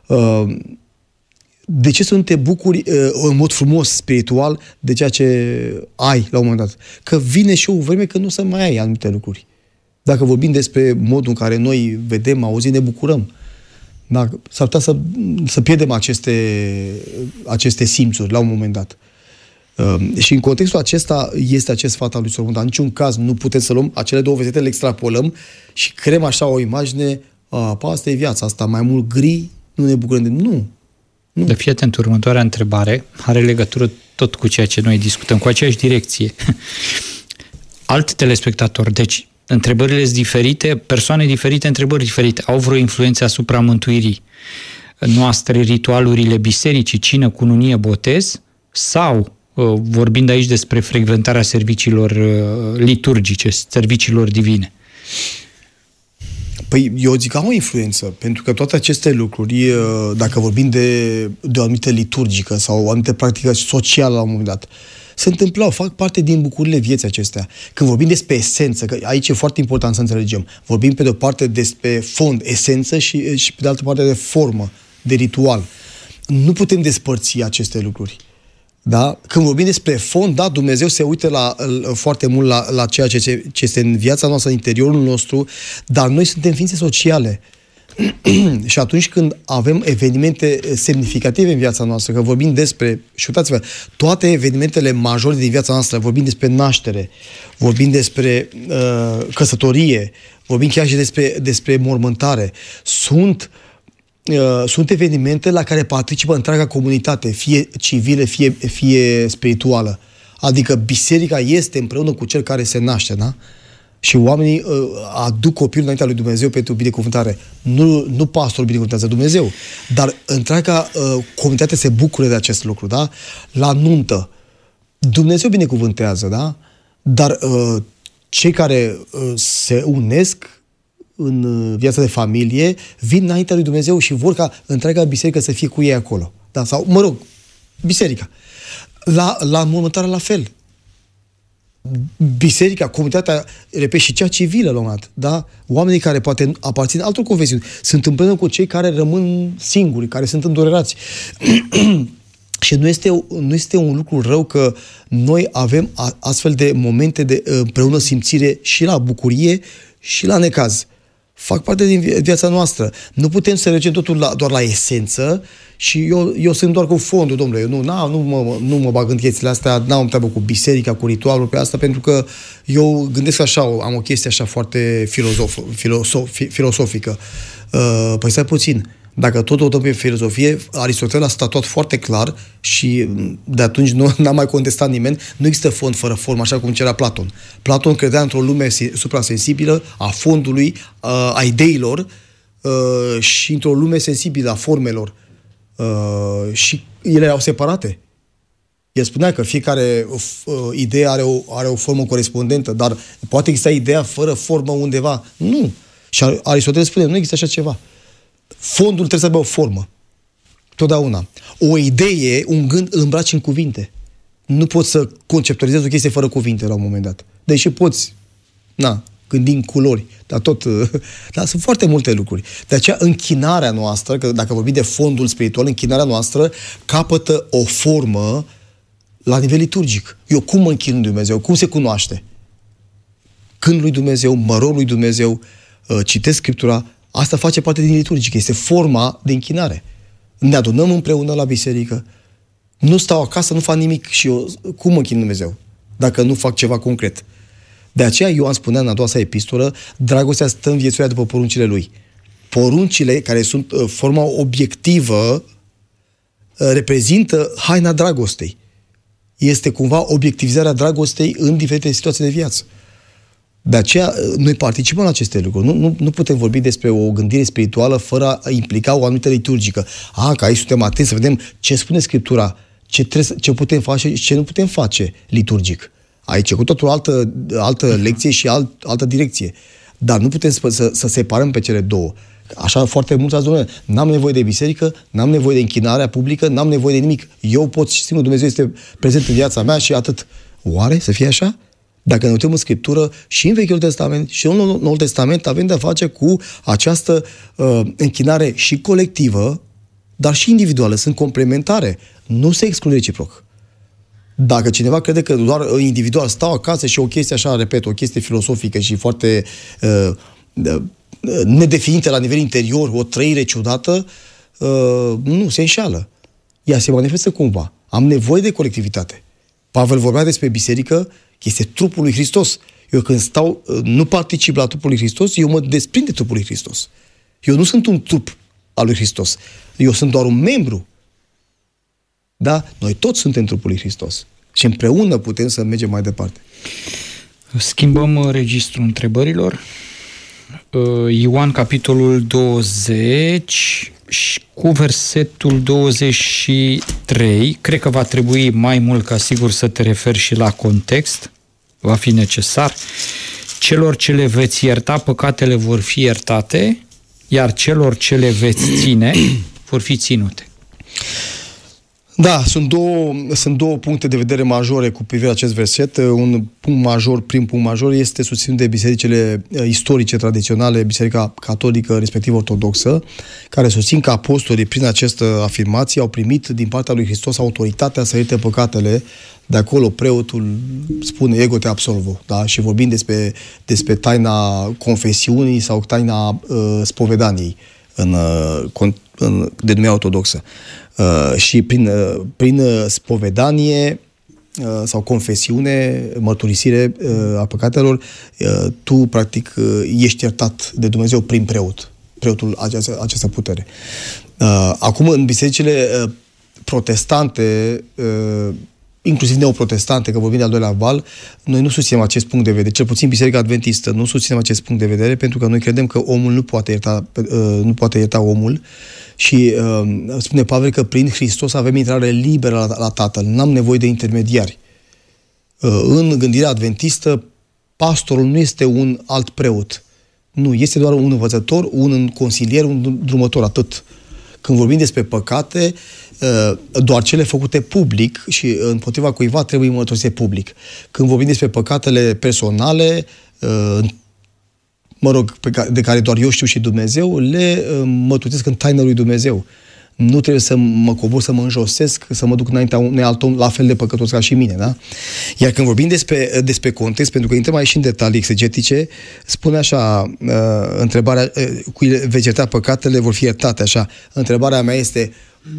De ce să nu te bucuri în mod frumos, spiritual, de ceea ce ai la un moment dat? Că vine și o vreme când nu o să mai ai anumite lucruri. Dacă vorbim despre modul în care noi vedem, auzim, ne bucurăm. Dacă, s-ar putea să, să pierdem aceste, aceste simțuri la un moment dat. Uh, și în contextul acesta este acest sfat al lui Solomon, dar în niciun caz nu putem să luăm acele două versete, le extrapolăm și creăm așa o imagine, a, asta e viața, asta mai mult gri, nu ne bucurăm de... Nu! nu.
De fii atent, următoarea întrebare are legătură tot cu ceea ce noi discutăm, cu aceeași direcție. Alt telespectator, deci întrebările sunt diferite, persoane diferite, întrebări diferite, au vreo influență asupra mântuirii noastre, ritualurile bisericii, cină, cununie, botez, sau, vorbind aici despre frecventarea serviciilor liturgice, serviciilor divine?
Păi eu zic că au o influență, pentru că toate aceste lucruri, dacă vorbim de, de o anumită liturgică sau o anumită practică socială la un moment dat, se întâmplau, fac parte din bucurile vieții acestea. Când vorbim despre esență, că aici e foarte important să înțelegem, vorbim pe de o parte despre fond, esență și, și pe de altă parte de formă, de ritual. Nu putem despărți aceste lucruri. Da? Când vorbim despre fond, da, Dumnezeu se uită la, foarte mult la, la ceea ce, ce este în viața noastră, în interiorul nostru, dar noi suntem ființe sociale. Și atunci când avem evenimente semnificative în viața noastră, că vorbim despre, și uitați-vă, toate evenimentele majore din viața noastră, vorbim despre naștere, vorbim despre uh, căsătorie, vorbim chiar și despre, despre mormântare, sunt Uh, sunt evenimente la care participă întreaga comunitate, fie civilă, fie, fie spirituală. Adică biserica este împreună cu cel care se naște, da? Și oamenii uh, aduc copilul înaintea lui Dumnezeu pentru binecuvântare. Nu, nu pastorul binecuvântează, Dumnezeu. Dar întreaga uh, comunitate se bucură de acest lucru, da? La nuntă, Dumnezeu binecuvântează, da? Dar uh, cei care uh, se unesc în viața de familie, vin înaintea lui Dumnezeu și vor ca întreaga biserică să fie cu ei acolo. Da? Sau, mă rog, biserica. La, la mormântare la fel. Biserica, comunitatea, repet, și cea civilă la un moment dat, da? Oamenii care poate aparțin altor confesiuni sunt împreună cu cei care rămân singuri, care sunt îndurerați. Și nu este, nu este un lucru rău că noi avem astfel de momente de împreună simțire și la bucurie și la necaz. Fac parte din viața noastră. Nu putem să reducem totul la, doar la esență și eu, eu sunt doar cu fondul, domnule. Eu nu, na, nu, mă, nu mă bag în chestiile astea, n-am treabă cu biserica, cu ritualul pe asta, pentru că eu gândesc așa, am o chestie așa foarte filozof, filosof, filosofică. Uh, păi stai puțin. Dacă tot o dăm pe filozofie, Aristotel a statuat foarte clar și de atunci nu n-a mai contestat nimeni, nu există fond fără formă, așa cum cerea Platon. Platon credea într-o lume suprasensibilă a fondului, a ideilor și într-o lume sensibilă a formelor. Și ele erau separate. El spunea că fiecare idee are o, are o formă corespondentă, dar poate exista ideea fără formă undeva. Nu. Și Aristotel spune, nu există așa ceva. Fondul trebuie să aibă o formă. Totdeauna. O idee, un gând, îl îmbraci în cuvinte. Nu poți să conceptualizezi o chestie fără cuvinte la un moment dat. Deși poți, na, gândi în culori, dar tot, dar sunt foarte multe lucruri. De aceea închinarea noastră, că dacă vorbim de fondul spiritual, închinarea noastră capătă o formă la nivel liturgic. Eu cum mă închin lui Dumnezeu? Cum se cunoaște? Când lui Dumnezeu, mă rog lui Dumnezeu, citesc Scriptura, asta face parte din liturgică, este forma de închinare. Ne adunăm împreună la biserică, nu stau acasă, nu fac nimic și eu cum mă închin Dumnezeu? Dacă nu fac ceva concret. De aceea Ioan spunea în a doua sa epistolă, dragostea stă înviețuirea după poruncile lui. Poruncile, care sunt uh, forma obiectivă, uh, reprezintă haina dragostei. Este cumva obiectivizarea dragostei în diferite situații de viață. De aceea noi participăm la aceste lucruri. Nu, nu, nu putem vorbi despre o gândire spirituală fără a implica o anumită liturgică. A, că aici suntem atenți să vedem ce spune Scriptura, ce, trebuie, ce putem face și ce nu putem face liturgic. Aici e cu totul altă, altă lecție și alt, altă direcție. Dar nu putem să, să, să separăm pe cele două. Așa foarte mulți ați domnule, n-am nevoie de biserică, n-am nevoie de închinarea publică, n-am nevoie de nimic. Eu pot și singur, Dumnezeu este prezent în viața mea și atât. Oare să fie așa? Dacă ne uităm în Scriptură și în Vechiul Testament și în Noul Testament avem de-a face cu această uh, închinare și colectivă, dar și individuală. Sunt complementare. Nu se exclude reciproc. Dacă cineva crede că doar individual stau acasă și o chestie așa, repet, o chestie filosofică și foarte uh, uh, nedefinită la nivel interior, o trăire ciudată, uh, nu, se înșeală. Ea se manifestă cumva. Am nevoie de colectivitate. Pavel vorbea despre biserică, este trupul lui Hristos. Eu când stau, nu particip la trupul lui Hristos, eu mă desprind de trupul lui Hristos. Eu nu sunt un trup al lui Hristos. Eu sunt doar un membru. Da? Noi toți suntem trupul lui Hristos. Și împreună putem să mergem mai departe.
Schimbăm registrul întrebărilor. Ioan, capitolul douăzeci, cu versetul douăzeci și trei, cred că va trebui mai mult ca sigur să te referi și la context, va fi necesar. Celor ce le veți ierta, păcatele vor fi iertate, iar celor ce le veți ține, vor fi ținute.
Da, sunt două, sunt două puncte de vedere majore cu privire la acest verset. Un punct major, prim punct major, este susținut de bisericile istorice, tradiționale, Biserica Catolică, respectiv Ortodoxă, care susțin că apostolii, prin această afirmație, au primit din partea lui Hristos autoritatea să ierte păcatele. De acolo preotul spune, ego te absolvo, da? Și vorbim despre, despre taina confesiunii sau taina uh, spovedaniei în, uh, în denumirea ortodoxă. Uh, și prin, uh, prin uh, spovedanie uh, sau confesiune, mărturisire uh, a păcatelor, uh, tu, practic, uh, ești iertat de Dumnezeu prin preot. Preotul această, această putere. Uh, acum, în bisericile uh, protestante, uh, inclusiv neoprotestante, că vorbim de al doilea val, noi nu susținem acest punct de vedere. Cel puțin Biserica Adventistă nu susținem acest punct de vedere, pentru că noi credem că omul nu poate ierta, uh, nu poate ierta omul. Și uh, spune Pavel că prin Hristos avem intrare liberă la, la Tatăl. N-am nevoie de intermediari. Uh, în gândirea adventistă, pastorul nu este un alt preot. Nu, este doar un învățător, un consilier, un drumător, atât. Când vorbim despre păcate, uh, doar cele făcute public și împotriva cuiva trebuie mărturisite public. Când vorbim despre păcatele personale, uh, mă rog, pe care, de care doar eu știu și Dumnezeu, le uh, mărturisesc în taina lui Dumnezeu. Nu trebuie să mă cobor, să mă înjosesc, să mă duc înaintea unui alt om la fel de păcătos ca și mine, da? Iar când vorbim despre, despre context, pentru că intrăm aici în detalii exegetice, spune așa, uh, întrebarea, uh, cui veți ierta păcatele, vor fi iertate, așa. Întrebarea mea este,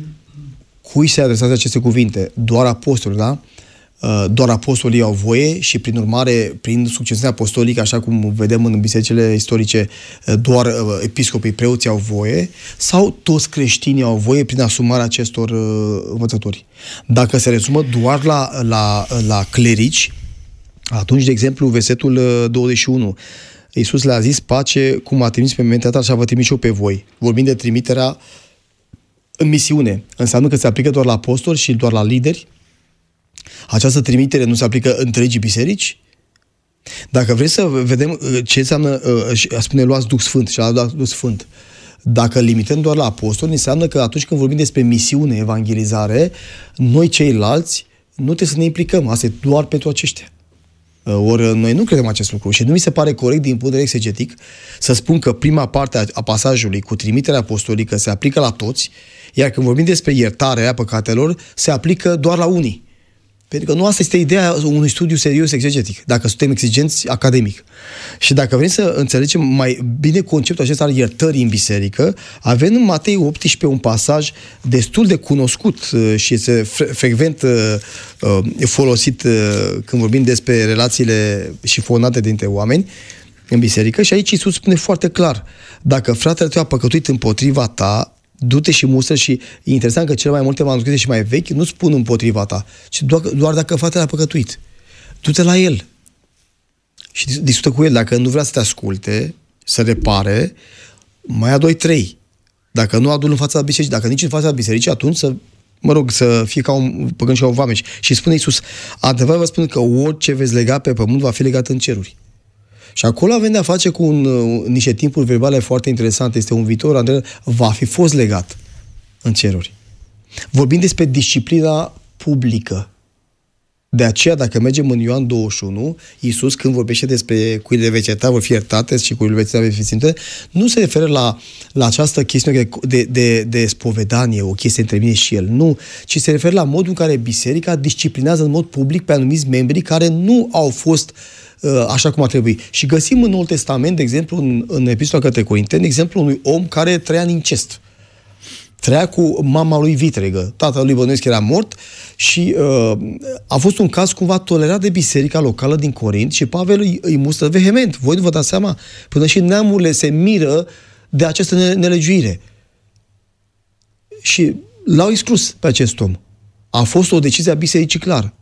cui se adresează aceste cuvinte? Doar apostoli, da? Doar apostolii au voie și, prin urmare, prin succesiunea apostolică, așa cum vedem în bisericile istorice, doar episcopii, preoții au voie, sau toți creștinii au voie prin asumarea acestor învățători? Dacă se rezumă doar la, la, la clerici, atunci, de exemplu, versetul douăzeci și unu, Iisus le-a zis, pace, cum a trimis pe mine, așa vă trimis și eu pe voi. Vorbind de trimiterea în misiune. Înseamnă că se aplică doar la apostoli și doar la lideri. Această trimitere nu se aplică întregii biserici? Dacă vrei să vedem ce înseamnă, spune, luați Duh Sfânt și a luat Duh Sfânt. Dacă limităm doar la apostoli, înseamnă că atunci când vorbim despre misiune, evangelizare, noi ceilalți nu trebuie să ne implicăm. Asta e doar pentru aceștia. Ori noi nu credem acest lucru și nu mi se pare corect din punct de vedere exegetic să spun că prima parte a pasajului cu trimiterea apostolică se aplică la toți, iar când vorbim despre iertarea păcatelor, se aplică doar la unii. Pentru că nu asta este ideea unui studiu serios exegetic, dacă suntem exigenți academic. Și dacă vrem să înțelegem mai bine conceptul acesta al iertării în biserică, avem în Matei optsprezece un pasaj destul de cunoscut și este frecvent folosit când vorbim despre relațiile șifonate dintre oameni în biserică. Și aici Iisus spune foarte clar: dacă fratele tău a păcătuit împotriva ta, du-te și mustră. Și e interesant că cele mai multe manuscrise și mai vechi nu spun împotriva ta, ci doar, doar dacă fratele a păcătuit. Du-te la el și discută cu el. Dacă nu vrea să te asculte, să repare, mai ia doi, trei. Dacă nu adu-l în fața bisericii, dacă nici în fața bisericii, atunci să, mă rog, să fie ca un păgân și ca un vameș. Și spune Iisus: adevărat vă spun că orice veți lega pe pământ va fi legat în ceruri. Și acolo avem de-a face cu un, niște timpuri verbale foarte interesante. Este un viitor, Andrei, va fi fost legat în ceruri. Vorbim despre disciplina publică. De aceea, dacă mergem în Ioan douăzeci și unu, Iisus, când vorbește despre cuile veți ierta, vor fi iertate și cuile veți ierta, vor fi ținute, nu se referă la, la această chestiune de, de, de spovedanie, o chestie între mine și el. Nu, ci se referă la modul în care biserica disciplinează în mod public pe anumiți membri care nu au fost așa cum ar trebui. Și găsim în Noul Testament, de exemplu, în, în Epistola către Corinteni, exemplu unui om care trăia în incest. Trăia cu mama lui vitregă. Tatăl lui bănuiesc era mort și uh, a fost un caz cumva tolerat de biserica locală din Corint și Pavel îi, îi mustră vehement. Voi nu vă dați seama? Până și neamurile se miră de această nelegiuire. Și l-au exclus pe acest om. A fost o decizie a bisericii clar.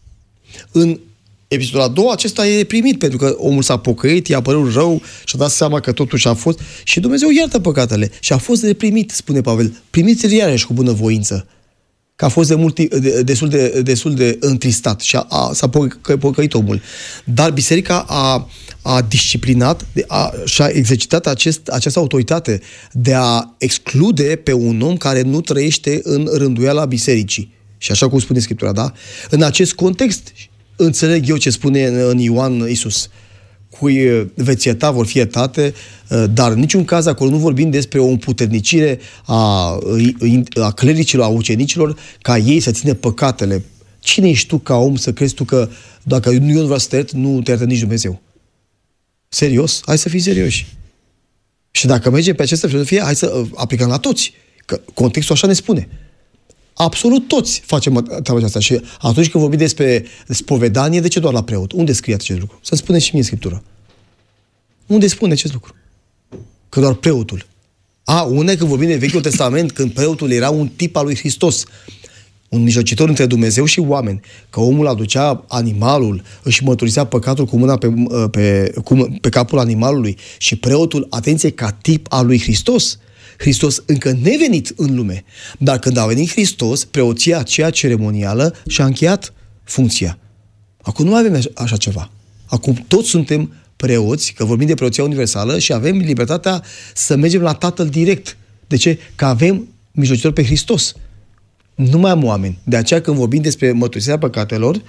În Epistola a doua, acesta e primit, pentru că omul s-a pocăit, i-a părut rău și-a dat seama că totuși a fost și Dumnezeu iartă păcatele. Și a fost reprimit, spune Pavel. Primiți-l iarăși cu bunăvoință. Că a fost de mult, de, destul, de, destul de întristat și a, a, s-a pocăit omul. Dar biserica a, a disciplinat a, și a exercitat acest, această autoritate de a exclude pe un om care nu trăiește în rânduiala bisericii. Și așa cum spune Scriptura, da? În acest context înțeleg eu ce spune în Ioan Iisus. Cui veți ierta, vor fi iertate, dar în niciun caz acolo nu vorbim despre o împuternicire a, a clericilor, a ucenicilor, ca ei să țină păcatele. Cine ești tu ca om să crezi tu că dacă eu nu vreau să te iert, nu te iartă nici Dumnezeu? Serios? Hai să fii serioși. Și dacă mergem pe această filozofie, hai să aplicăm la toți. Că contextul așa ne spune. Absolut toți facem treaba aceasta. Și atunci când vorbim despre spovedanie, de ce doar la preot? Unde scrie acest lucru? Să-mi spuneți și mie în Scriptură. Unde spune acest lucru? Că doar preotul. A, unde când vorbim de Vechiul Testament, când preotul era un tip al lui Hristos, un mijlocitor între Dumnezeu și oameni, că omul aducea animalul, își mărturisea păcatul cu mâna pe, pe, cu, pe capul animalului și preotul, atenție, ca tip al lui Hristos. Hristos încă nevenit în lume. Dar când a venit Hristos, preoția aceea ceremonială și-a încheiat funcția. Acum nu mai avem așa ceva. Acum toți suntem preoți, că vorbim de preoția universală și avem libertatea să mergem la Tatăl direct. De ce? Că avem mijlocitor pe Hristos. Nu mai am oameni. De aceea când vorbim despre mărturisirea păcatelor,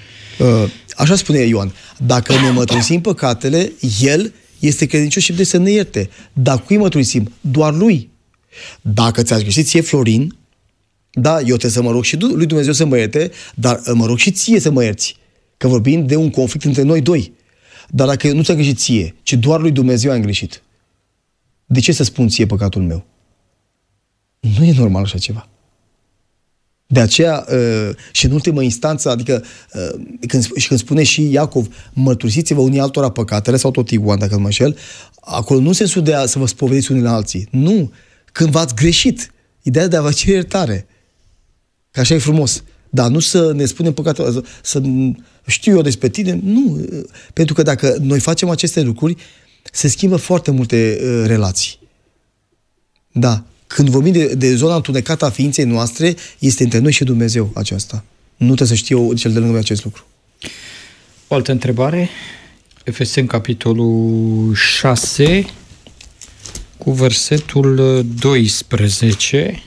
așa spune Ioan, dacă ne mărturisim păcatele, El este credincios și trebuie să ne ierte. Dar cui mărturisim? Doar Lui. Dacă ți-ați greșit ție, Florin, da, eu trebuie să mă rog și lui Dumnezeu să mă ierte, dar mă rog și ție să mă ierți. Că vorbim de un conflict între noi doi. Dar dacă nu ți-a greșit ție, ci doar lui Dumnezeu am greșit, de ce să spun ție păcatul meu? Nu e normal așa ceva. De aceea, și în ultimă instanță, adică când, și când spune și Iacov, mărturisiți-vă unii altora păcatele, sau tot Ioan, dacă nu mă înșel, acolo nu în sensul de a să vă spovediți unii la alții. Nu. Când v-ați greșit. Ideea de a vă cere iertare. Că așa e frumos. Dar nu să ne spunem păcatele, să, să știu eu despre tine. Nu. Pentru că dacă noi facem aceste lucruri, se schimbă foarte multe uh, relații. Da. Când vorbim de, de zona întunecată a ființei noastre, este între noi și Dumnezeu aceasta. Nu trebuie să știu cel de lângă acest lucru.
O altă întrebare. Efeseni, capitolul șase, cu versetul doisprezece.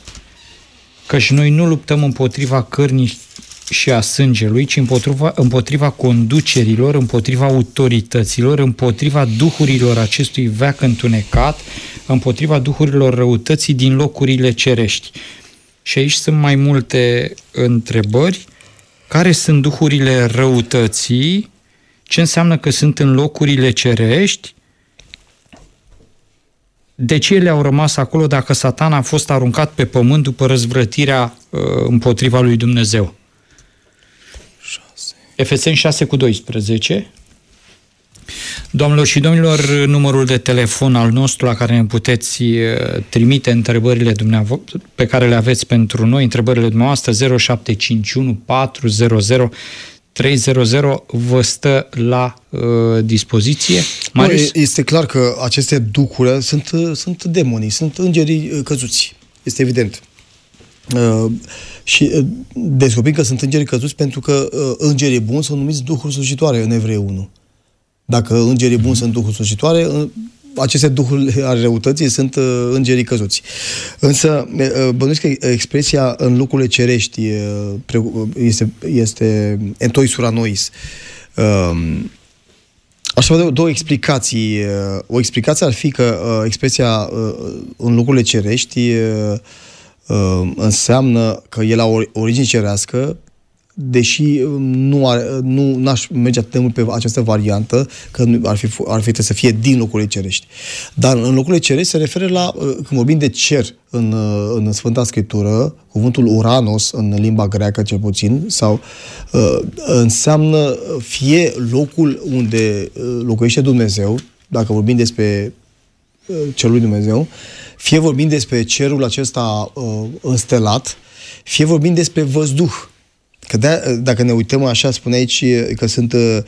Căci noi nu luptăm împotriva cărnii și a sângelui, ci împotriva, împotriva conducerilor, împotriva autorităților, împotriva duhurilor acestui veac întunecat, împotriva duhurilor răutății din locurile cerești. Și aici sunt mai multe întrebări. care sunt duhurile răutății, ce înseamnă că sunt în locurile cerești, de ce ele au rămas acolo dacă Satan a fost aruncat pe pământ după răzvrătirea uh, împotriva lui Dumnezeu. Efeseni șase cu doisprezece. Doamnelor și domnilor, numărul de telefon al nostru la care ne puteți trimite întrebările dumneavoastră, pe care le aveți pentru noi, întrebările dumneavoastră, zero șapte cinci unu patru zero zero trei zero zero, vă stă la uh, dispoziție. Marius?
Este clar că aceste duhuri sunt, sunt demonii, sunt îngerii căzuți. Este evident. Uh, și uh, descoperim că sunt îngerii căzuți pentru că uh, îngerii buni sunt numiți duhuri slujitoare în Evrei unu. Dacă îngerii buni sunt duhuri slujitoare, aceste duhuri ale răutății sunt uh, îngerii căzuți. Însă, uh, bănuiesc că expresia în locurile cerești uh, este, este entoi sura nois. Uh, Aș avea două explicații. Uh, o explicație ar fi că uh, expresia uh, în locurile cerești uh, uh, înseamnă că el a o origine cerească, deși nu, ar, nu n-aș merge atât de mult pe această variantă, că ar fi, ar fi să fie din locurile cerești. Dar în locurile cerești se referă la, când vorbim de cer în, în Sfânta Scriptură, cuvântul Uranos, în limba greacă cel puțin, sau înseamnă fie locul unde locuiește Dumnezeu, dacă vorbim despre cerul lui Dumnezeu, fie vorbim despre cerul acesta înstelat, fie vorbim despre văzduh. Că de, dacă ne uităm așa, spune aici că sunt uh,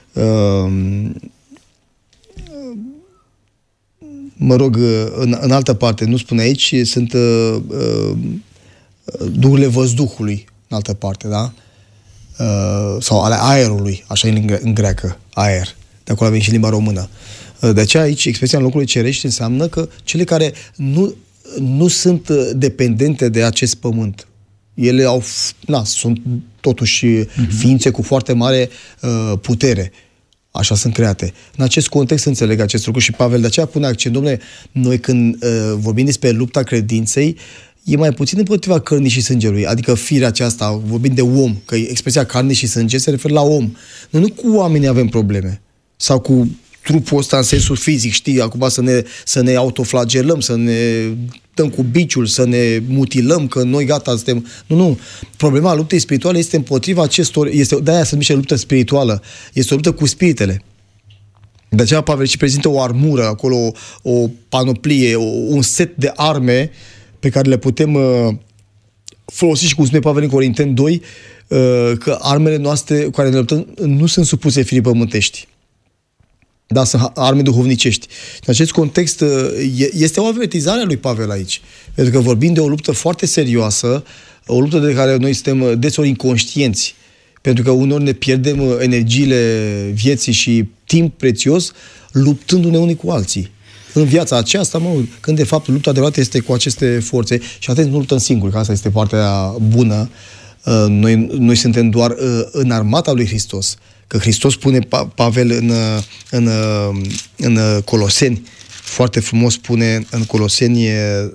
mă rog, în, în altă parte, nu spune aici, sunt uh, uh, duhurile văzduhului, în altă parte, da? Uh, sau ale aerului, așa e în, în greacă, aer. De acolo avem și limba română. Uh, de aceea aici, expresia în locurile cerești înseamnă că cele care nu, nu sunt dependente de acest pământ. Ele au, na, sunt totuși uh-huh. ființe cu foarte mare uh, putere. Așa sunt create. În acest context înțeleg acest lucru și Pavel de aceea pune accent. Dom'le, noi când uh, vorbim despre lupta credinței, e mai puțin împotriva cărnii și sângelui. Adică firea aceasta, vorbim de om, că expresia carne și sânge se referă la om. Noi nu cu oamenii avem probleme. Sau cu trupul ăsta în sensul fizic, știi, acum să ne, să ne autoflagelăm, să ne dăm cu biciul, să ne mutilăm, că noi gata suntem... Nu, nu. Problema luptei spirituale este împotriva acestor... Este, de-aia se numește luptă spirituală. Este o luptă cu spiritele. De aceea Pavel și prezintă o armură, acolo o, o panoplie, o, un set de arme pe care le putem uh, folosi și cum spune Pavel în Corinteni doi, uh, că armele noastre cu care ne luptăm nu sunt supuse firii pământești. Da, sunt arme duhovnicești. În acest context este o avertizare a lui Pavel aici. Pentru că vorbim de o luptă foarte serioasă, o luptă de care noi suntem deseori inconștienți. Pentru că uneori ne pierdem energiile vieții și timp prețios luptându-ne unii cu alții. În viața aceasta, mă, când de fapt lupta adevărată este cu aceste forțe și atent, nu luptăm singuri, că asta este partea bună. Noi, noi suntem doar în armata lui Hristos. Că Hristos spune, Pavel în, în, în Coloseni, foarte frumos spune în Coloseni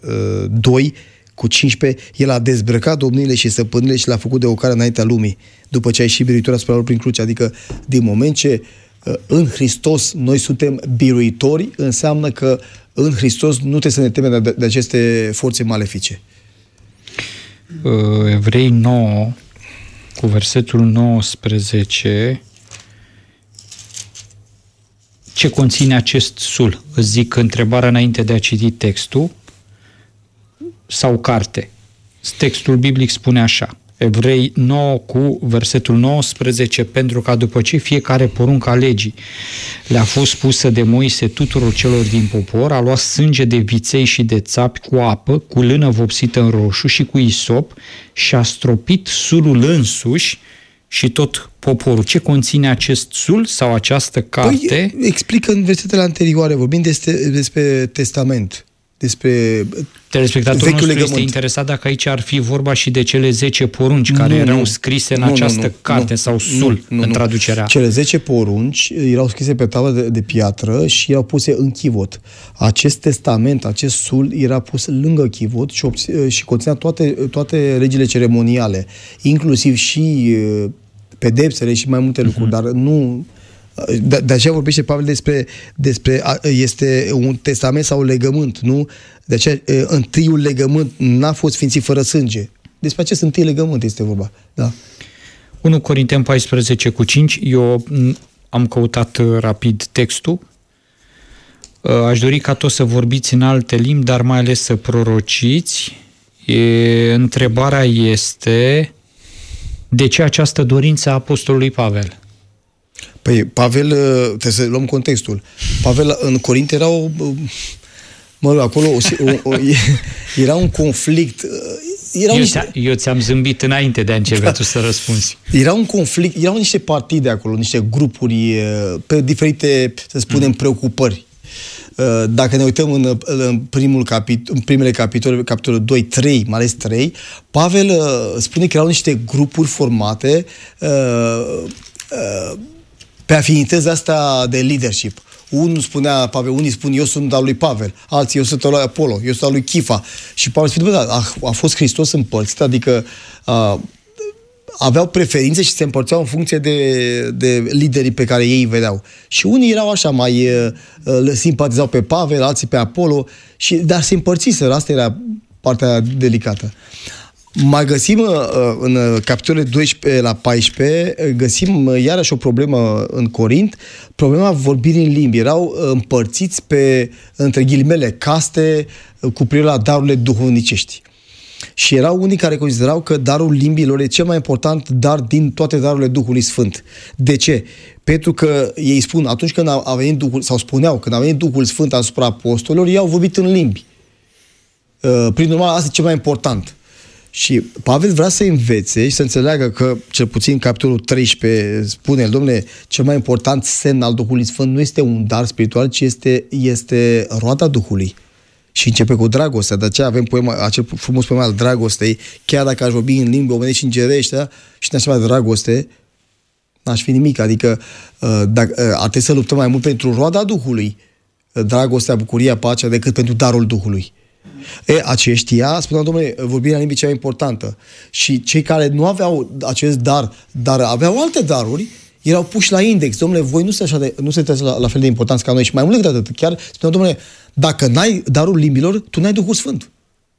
doi cu cincisprezece, El a dezbrăcat domniile și stăpânile și le-a făcut de ocară înaintea lumii, după ce a ieșit biruitor asupra lor prin cruce. Adică, din moment ce în Hristos noi suntem biruitori, înseamnă că în Hristos nu trebuie să ne temem de, de aceste forțe malefice.
Evrei nouă, cu versetul nouăsprezece, ce conține acest sul? Îți zic întrebarea înainte de a citi textul sau carte. Textul biblic spune așa, Evrei nouă cu versetul nouăsprezece, pentru ca după ce fiecare poruncă a legii le-a fost pusă de Moise tuturor celor din popor, a luat sânge de viței și de țapi cu apă, cu lână vopsită în roșu și cu isop și a stropit sulul însuși și tot poporul. Ce conține acest sul sau această carte?
Păi, explică în versetele anterioare, vorbim despre, despre testament. despre
telespectatorul nostru
legământ.
Este interesat dacă aici ar fi vorba și de cele zece porunci care nu, erau scrise în nu, această nu, carte nu, sau sul nu, nu, în traducerea.
Cele zece porunci erau scrise pe tablă de, de piatră și erau puse în chivot. Acest testament, acest sul era pus lângă chivot și, și conținea toate, toate legile ceremoniale, inclusiv și pedepsele și mai multe lucruri, uh-huh. dar nu... De, de aceea vorbește Pavel despre, despre este un testament sau un legământ, nu? De aceea întâiul legământ n-a fost sfințit fără sânge. Despre acest întâi legământ este vorba. Da.
unu Corinteni paisprezece cu cinci, eu am căutat rapid textul. Aș dori ca toți să vorbiți în alte limbi, dar mai ales să prorociți. E, întrebarea este: de ce această dorință a apostolului Pavel?
Păi, Pavel, trebuie să luăm contextul. Pavel, în Corint era o... Mă rog, acolo o, o, o, era un conflict. Erau
eu,
niște...
eu ți-am zâmbit înainte de a începe da. tu să răspunzi.
Era un conflict, erau niște partide acolo, niște grupuri pe diferite, să spunem, mm. preocupări. Dacă ne uităm în, în, primul capitol, în primele capitole, capitolul doi, trei, mai ales trei, Pavel spune că erau niște grupuri formate uh, uh, pe afinități astea de leadership. Unul spunea, Pavel, unii spun, eu sunt al lui Pavel, alții, eu sunt al lui Apollo, eu sunt al lui Chifa. Și Pavel spune, da, a, a fost Hristos împărțit, adică a, aveau preferințe și se împărțeau în funcție de, de liderii pe care ei îi vedeau. Și unii erau așa, mai le simpatizau pe Pavel, alții pe Apollo, și, dar se împărțiseră, asta era partea delicată. Mai găsim în capitolele doisprezece la paisprezece, găsim iarăși o problemă în Corint, problema vorbirii în limbi. Erau împărțiți pe, între ghilimele, caste cu privire la darurile duhovnicești. Și erau unii care considerau că darul limbilor e cel mai important dar din toate darurile Duhului Sfânt. De ce? Pentru că ei spun, atunci când a venit Duhul, sau spuneau, când a venit Duhul Sfânt asupra apostolilor, ei au vorbit în limbi. Prin urmare, asta e cel mai important. Și Pavel vrea să învețe și să înțeleagă că, cel puțin în capitolul treisprezece, spune, dom'le, cel mai important semn al Duhului Sfânt nu este un dar spiritual, ci este, este roada Duhului. Și începe cu dragostea. De aceea avem poema, acel frumos poema al dragostei. Chiar dacă aș vorbi în limbi omenești și îngerești, da? Și ne-aș de dragoste, n-aș fi nimic. Adică dacă, ar trebui să luptăm mai mult pentru roada Duhului, dragostea, bucuria, pacea, decât pentru darul Duhului. E, aceștia, spuneam, domnule, vorbirea limbii cea mai importantă. Și cei care nu aveau acest dar, dar aveau alte daruri, erau puși la index. Domnule, voi nu sunteți, așa de, nu sunteți la, la fel de importanți ca noi. Și mai mult decât atât, chiar spuneam, domnule, dacă n-ai darul limbilor, tu n-ai Duhul Sfânt.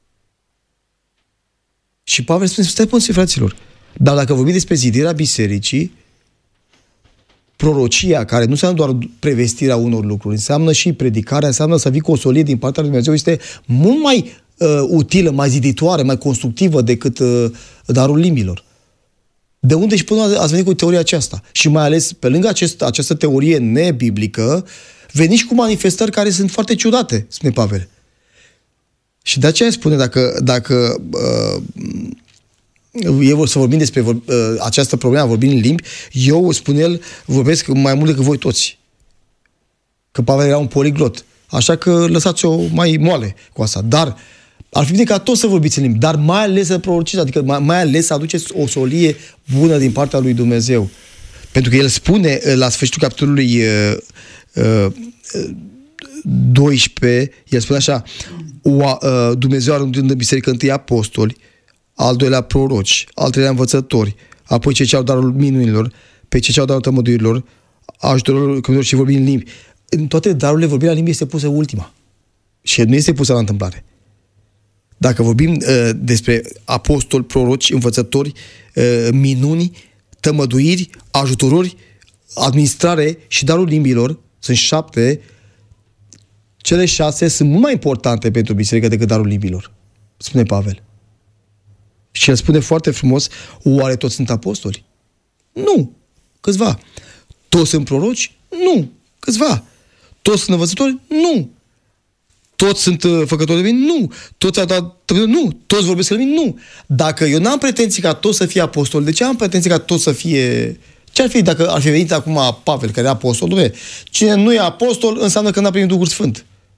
Și Pavel spune, stai puțin, fraților. Dar dacă vorbim despre zidirea bisericii, prorocia, care nu înseamnă doar prevestirea unor lucruri, înseamnă și predicarea, înseamnă să vii cu o solie din partea lui Dumnezeu, este mult mai uh, utilă, mai ziditoare, mai constructivă decât uh, darul limbilor. De unde și până ați venit cu teoria aceasta? Și mai ales, pe lângă acest, această teorie nebiblică, veniți cu manifestări care sunt foarte ciudate, spune Pavel. Și de aceea spune, dacă, dacă uh, eu să vorbim despre vor, uh, această problemă, vorbim în limbi, eu, spune el, vorbesc mai mult decât voi toți. Că Pavel era un poliglot. Așa că lăsați-o mai moale cu asta. Dar ar fi bine ca toți să vorbiți în limbi, dar mai ales să prorociți, adică mai, mai ales să aduceți o solie bună din partea lui Dumnezeu. Pentru că el spune la sfârșitul capitolului uh, uh, doisprezece, el spune așa, o, uh, Dumnezeu arătând în biserică întâi apostoli, al doilea proroci, al treilea învățători, apoi cei ce au darul minunilor, pe cei ce au darul tămăduirilor, ajutorul și vorbi în limbi. În toate darurile, vorbirea în limbi este pusă ultima. Și nu este pusă la întâmplare. Dacă vorbim uh, despre apostoli, proroci, învățători, uh, minuni, tămăduiri, ajutoruri, administrare și darul limbilor, sunt șapte, cele șase sunt mult mai importante pentru biserică decât darul limbilor, spune Pavel. Și el spune foarte frumos, oare toți sunt apostoli? Nu, câțiva. Toți sunt proroci? Nu, câțiva. Toți sunt învățători? Nu. Toți sunt uh, făcători de mine? Nu. Toți au dat... Nu. Toți vorbesc de mine? Nu. Dacă eu n-am pretenții ca toți să fie apostoli, de ce am pretenții ca toți să fie... Ce ar fi dacă ar fi venit acum Pavel, care e apostol? Dumne, cine nu e apostol înseamnă că n-a primit Duhul Sfânt.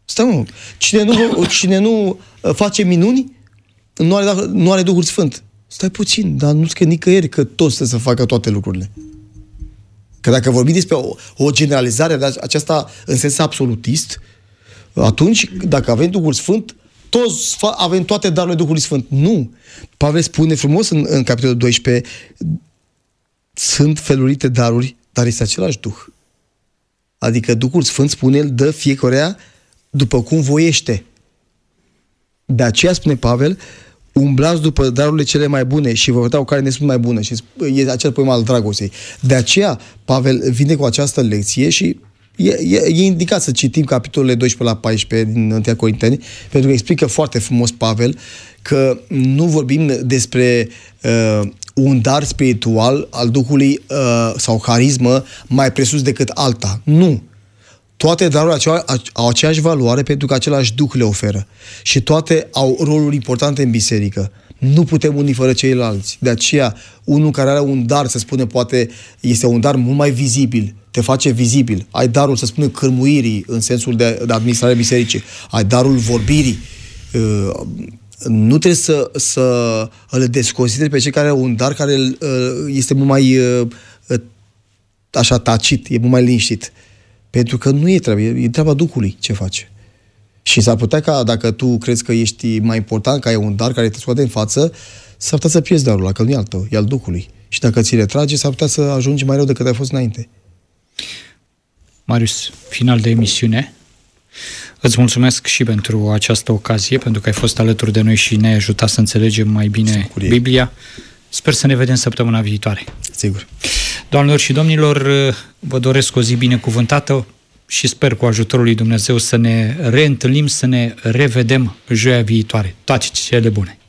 Stai mă, cine nu, cine nu face minuni, nu are, nu are Duhul Sfânt. Stai puțin, dar nu scrie nicăieri că toți trebuie să facă toate lucrurile. Că dacă vorbim despre o, o generalizare de aceasta în sens absolutist, atunci, dacă avem Duhul Sfânt, toți avem toate darurile Duhului Sfânt. Nu. Pavel spune frumos în, în capitolul doisprezece, sunt felurite daruri, dar este același Duh. Adică Duhul Sfânt, spune el, dă fiecăruia după cum voiește. De aceea, spune Pavel, umblați după darurile cele mai bune și vă vă dau care ne sunt mai bune. Și e acel poem al dragostei. De aceea, Pavel vine cu această lecție și e, e, e indicat să citim capitolele doisprezece la paisprezece din întâi Corinteni, pentru că explică foarte frumos Pavel că nu vorbim despre uh, un dar spiritual al Duhului uh, sau harismă mai presus decât alta. Nu. Toate darurile au aceeași valoare pentru că același Duh le oferă. Și toate au roluri importante în biserică. Nu putem unii fără ceilalți. De aceea, unul care are un dar, să spune, poate este un dar mult mai vizibil, te face vizibil. Ai darul, să spune, cârmuirii în sensul de, de administrare bisericii. Ai darul vorbirii. Nu trebuie să, să îl desconsideri pe cei care au un dar care este mult mai așa tacit, e mult mai liniștit. Pentru că nu e treaba, e treaba Duhului ce face. Și s-ar putea ca, dacă tu crezi că ești mai important, că ai un dar care te scoate în față, s-ar putea să pierzi darul ăla, că nu e al tău, e al Duhului. Și dacă ți le trage, s-ar putea să ajungi mai rău decât ai fost înainte.
Marius, final de emisiune. Îți mulțumesc și pentru această ocazie, pentru că ai fost alături de noi și ne-ai ajutat să înțelegem mai bine Biblia. Sper să ne vedem săptămâna viitoare.
Sigur.
Doamnelor și domnilor, vă doresc o zi binecuvântată și sper cu ajutorul lui Dumnezeu să ne reîntâlnim, să ne revedem joia viitoare. Toate cele bune!